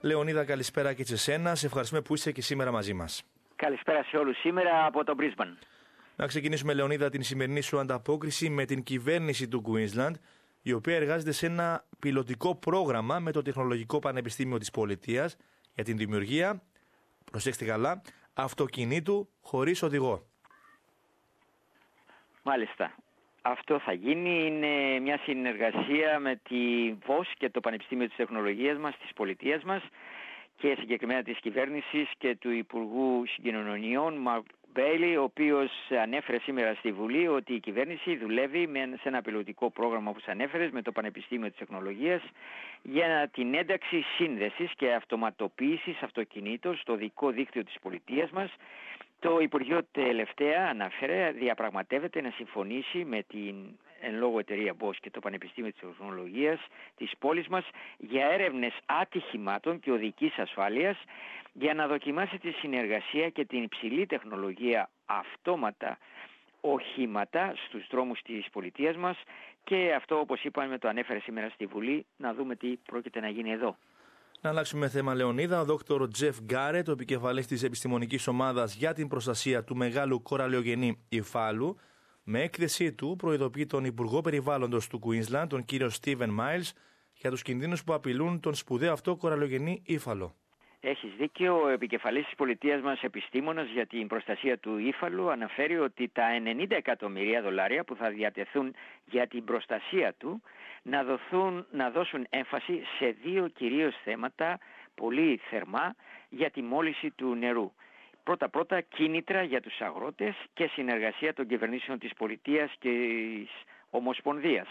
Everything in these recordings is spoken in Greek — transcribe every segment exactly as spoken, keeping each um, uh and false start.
Λεωνίδα, καλησπέρα και σε σένα. Σε ευχαριστούμε που είσαι και σήμερα μαζί μας. Καλησπέρα σε όλους σήμερα από το Brisbane. Να ξεκινήσουμε, Λεωνίδα, την σημερινή σου ανταπόκριση με την κυβέρνηση του Queensland, η οποία εργάζεται σε ένα πιλωτικό πρόγραμμα με το Τεχνολογικό Πανεπιστήμιο της Πολιτείας για την δημιουργία, προσέξτε καλά, αυτοκινήτου χωρίς οδηγό. Μάλιστα. Αυτό θα γίνει, είναι μια συνεργασία με τη βος και το Πανεπιστήμιο της Τεχνολογίας μας, της Πολιτείας μας και συγκεκριμένα της κυβέρνησης και του Υπουργού Συγκοινωνιών, Μαρκ Μπέιλι, ο οποίος ανέφερε σήμερα στη Βουλή ότι η κυβέρνηση δουλεύει σε ένα πιλωτικό πρόγραμμα, όπως ανέφερες, με το Πανεπιστήμιο της Τεχνολογίας για την ένταξη σύνδεσης και αυτοματοποίησης αυτοκινήτων στο οδικό δίκτυο της πολιτείας μας. Το Υπουργείο τελευταία αναφέρε, διαπραγματεύεται να συμφωνήσει με την εν λόγω εταιρεία μπος και το Πανεπιστήμιο της Τεχνολογίας της πόλης μας για έρευνες ατυχημάτων και οδικής ασφάλειας, για να δοκιμάσει τη συνεργασία και την υψηλή τεχνολογία αυτόματα οχήματα στους δρόμους της πολιτείας μας, και αυτό, όπως είπαμε, το ανέφερε σήμερα στη Βουλή, να δούμε τι πρόκειται να γίνει εδώ. Να αλλάξουμε θέμα, Λεωνίδα. Ο δόκτωρ Τζεφ Γκάρετ, ο επικεφαλής της επιστημονικής ομάδας για την προστασία του μεγάλου κοραλιογενή υφάλου, με έκθεσή του προειδοποιεί τον Υπουργό Περιβάλλοντος του Queensland, τον κύριο Στίβεν Μάιλς, για τους κινδύνους που απειλούν τον σπουδαίο αυτό κοραλιογενή ύφαλο. Έχεις δίκιο. Ο επικεφαλής της πολιτείας μας, επιστήμονας για την προστασία του ύφαλου, αναφέρει ότι τα ενενήντα εκατομμύρια δολάρια που θα διατεθούν για την προστασία του να, δοθούν, να δώσουν έμφαση σε δύο κυρίως θέματα πολύ θερμά για τη μόλυνση του νερού. Πρώτα-πρώτα, κίνητρα για τους αγρότες και συνεργασία των κυβερνήσεων της πολιτείας και της Ομοσπονδίας.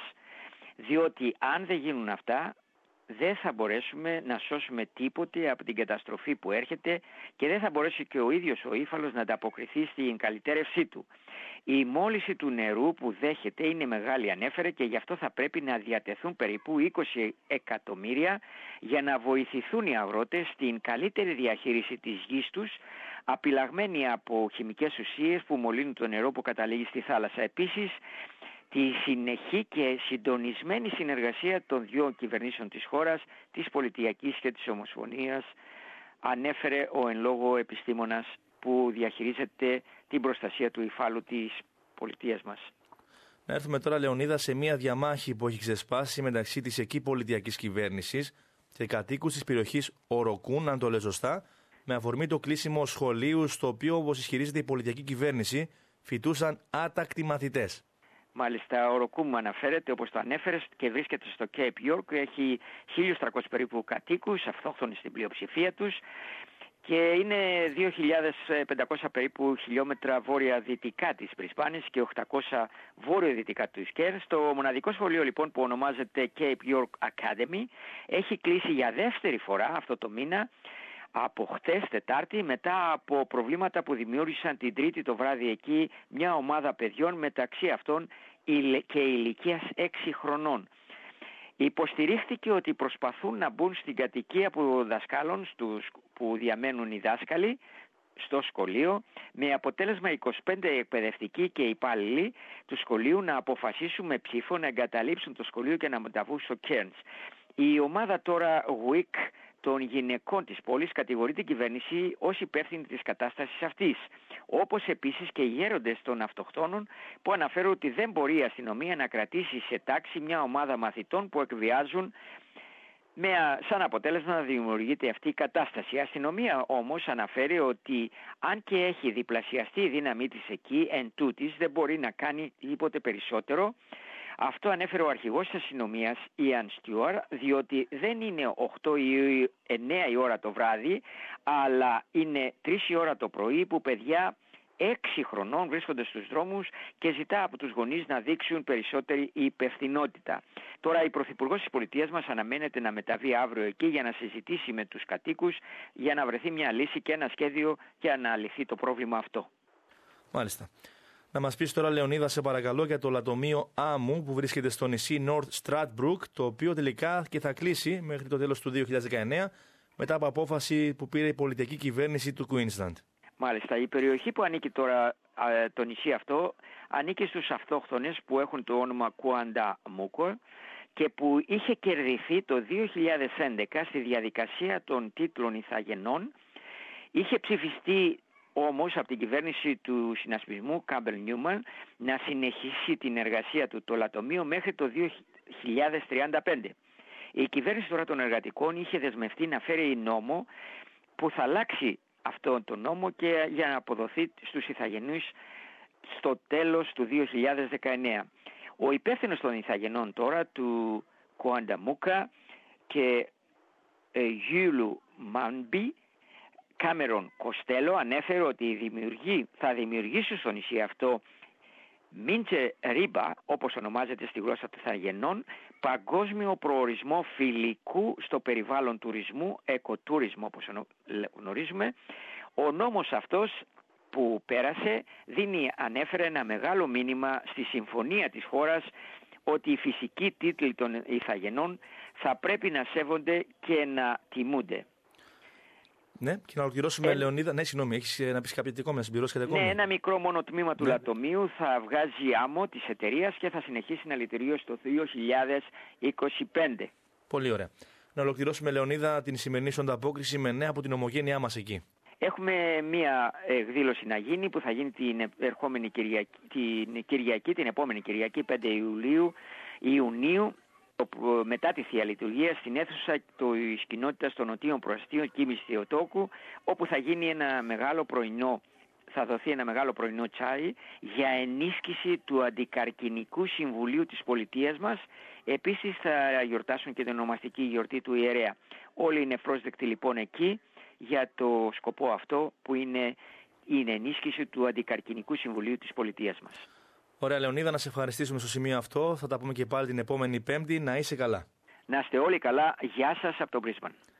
Διότι αν δεν γίνουν αυτά, δεν θα μπορέσουμε να σώσουμε τίποτε από την καταστροφή που έρχεται και δεν θα μπορέσει και ο ίδιος ο ύφαλος να ανταποκριθεί στην καλυτέρευσή του. Η μόλυνση του νερού που δέχεται είναι μεγάλη, ανέφερε, και γι' αυτό θα πρέπει να διατεθούν περίπου είκοσι εκατομμύρια για να βοηθηθούν οι αγρότες στην καλύτερη διαχείριση της γης τους, απειλαγμένοι από χημικές ουσίες που μολύνουν το νερό που καταλήγει στη θάλασσα. Επίσης, τη συνεχή και συντονισμένη συνεργασία των δύο κυβερνήσεων της χώρας, της Πολιτιακής και της Ομοσπονδίας, ανέφερε ο εν λόγω επιστήμονας που διαχειρίζεται την προστασία του υφάλου της πολιτείας μας. Να έρθουμε τώρα, Λεωνίδα, σε μια διαμάχη που έχει ξεσπάσει μεταξύ της εκεί πολιτιακής κυβέρνησης και κατοίκους της περιοχής Οροκούν, αν το λέω σωστά, με αφορμή το κλείσιμο σχολείου, στο οποίο, όπως ισχυρίζεται η πολιτιακή κυβέρνηση, φοιτούσαν άτακτοι μαθητές. Μάλιστα, ο Ροκούμ αναφέρεται, όπως το ανέφερες, και βρίσκεται στο Cape York. Έχει χίλιους τριακόσιους περίπου κατοίκους, αυτόχθονες στην πλειοψηφία τους, και είναι δύο χιλιάδες πεντακόσια περίπου χιλιόμετρα βόρεια-δυτικά της Brisbane και οκτακόσια βόρειο-δυτικά του Cairns. Το μοναδικό σχολείο, λοιπόν, που ονομάζεται Cape York Academy, έχει κλείσει για δεύτερη φορά αυτό το μήνα, από χτες Τετάρτη, μετά από προβλήματα που δημιούργησαν την Τρίτη το βράδυ εκεί μια ομάδα παιδιών, μεταξύ αυτών και ηλικίας έξι χρονών. Υποστηρίχθηκε ότι προσπαθούν να μπουν στην κατοικία από δασκάλων στους, που διαμένουν οι δάσκαλοι στο σχολείο, με αποτέλεσμα είκοσι πέντε εκπαιδευτικοί και υπάλληλοι του σχολείου να αποφασίσουν με ψήφο να εγκαταλείψουν το σχολείο και να μεταβούν στο Cairns. Η ομάδα τώρα γουίκ των γυναικών της πόλης κατηγορεί την κυβέρνηση ως υπεύθυνη της κατάστασης αυτής. Όπως επίσης και οι γέροντες των αυτοχθόνων, που αναφέρουν ότι δεν μπορεί η αστυνομία να κρατήσει σε τάξη μια ομάδα μαθητών που εκβιάζουν, με σαν αποτέλεσμα να δημιουργείται αυτή η κατάσταση. Η αστυνομία όμως αναφέρει ότι αν και έχει διπλασιαστεί η δύναμή της εκεί, εν τούτης δεν μπορεί να κάνει τίποτε περισσότερο. Αυτό ανέφερε ο αρχηγός της αστυνομίας, Ιαν Στιούαρ, διότι δεν είναι οκτώ ή εννέα η ώρα το βράδυ, αλλά είναι τρεις η ώρα το πρωί που παιδιά έξι χρονών βρίσκονται στους δρόμους και ζητά από τους γονείς να δείξουν περισσότερη υπευθυνότητα. Τώρα η Πρωθυπουργός της πολιτείας μας αναμένεται να μεταβεί αύριο εκεί για να συζητήσει με τους κατοίκους για να βρεθεί μια λύση και ένα σχέδιο για να λυθεί το πρόβλημα αυτό. Μάλιστα. Να μας πεις τώρα, Λεωνίδα, σε παρακαλώ, για το λατομείο Άμμου που βρίσκεται στο νησί North Stradbroke, το οποίο τελικά και θα κλείσει μέχρι το τέλος του δύο χιλιάδες δεκαεννέα μετά από απόφαση που πήρε η πολιτική κυβέρνηση του Queensland. Μάλιστα, η περιοχή που ανήκει τώρα, το νησί αυτό, ανήκει στους αυτόχθονες που έχουν το όνομα Κουάντα Μούκο και που είχε κερδιθεί το δύο χιλιάδες έντεκα στη διαδικασία των τίτλων ηθαγενών. Είχε ψηφιστεί όμως από την κυβέρνηση του συνασπισμού Κάμπελ Νιούμαν να συνεχίσει την εργασία του το λατομείο μέχρι το δύο χιλιάδες τριάντα πέντε. Η κυβέρνηση τώρα των εργατικών είχε δεσμευτεί να φέρει νόμο που θα αλλάξει αυτόν τον νόμο και για να αποδοθεί στους ηθαγενείς στο τέλος του δύο χιλιάδες δεκαεννέα. Ο υπεύθυνος των ηθαγενών τώρα, του Κουανταμούκα και ε, Γιούλου Μάνμπι, Κάμερον Κοστέλο, ανέφερε ότι δημιουργεί, θα δημιουργήσει στο νησί αυτό Μίντσε Ρίμπα, όπως ονομάζεται στη γλώσσα των ηθαγενών, παγκόσμιο προορισμό φιλικού στο περιβάλλον τουρισμού, εκοτούρισμό όπως γνωρίζουμε. Ο νόμος αυτός που πέρασε δίνει, ανέφερε, ένα μεγάλο μήνυμα στη συμφωνία της χώρας ότι οι φυσικοί τίτλοι των ηθαγενών θα πρέπει να σέβονται και να τιμούνται. Ναι, και να ολοκληρώσουμε, ε... Λεωνίδα. Ναι, συγγνώμη, έχεις να πεις κάποιο ακόμα, να συμπληρώσεις κάτι ακόμα? Ναι, ένα μικρό μόνο τμήμα του ναι. λατομείου θα βγάζει άμμο της εταιρείας και θα συνεχίσει να λειτουργεί στο δύο χιλιάδες είκοσι πέντε. Πολύ ωραία. Να ολοκληρώσουμε, Λεωνίδα, την σημερινή σου ανταπόκριση με νέα από την ομογένειά μας εκεί. Έχουμε μία εκδήλωση να γίνει που θα γίνει την ερχόμενη Κυριακή, την Κυριακή, την επόμενη Κυριακή, πέντε Ιουλίου, Ιουνίου, μετά τη Θεία Λειτουργία στην αίθουσα της κοινότητας των Νοτίων Προαστίων Κίμης Θεοτόκου, όπου θα γίνει ένα μεγάλο πρωινό, θα δοθεί ένα μεγάλο πρωινό τσάι για ενίσχυση του Αντικαρκινικού Συμβουλίου της πολιτείας μας. Επίσης θα γιορτάσουν και την ονομαστική γιορτή του ιερέα. Όλοι είναι πρόσδεκτοι λοιπόν εκεί για το σκοπό αυτό που είναι η ενίσχυση του Αντικαρκινικού Συμβουλίου της πολιτείας μας. Ωραία, Λεωνίδα, να σε ευχαριστήσουμε στο σημείο αυτό. Θα τα πούμε και πάλι την επόμενη Πέμπτη. Να είσαι καλά. Να είστε όλοι καλά. Γεια σας από το Brisbane.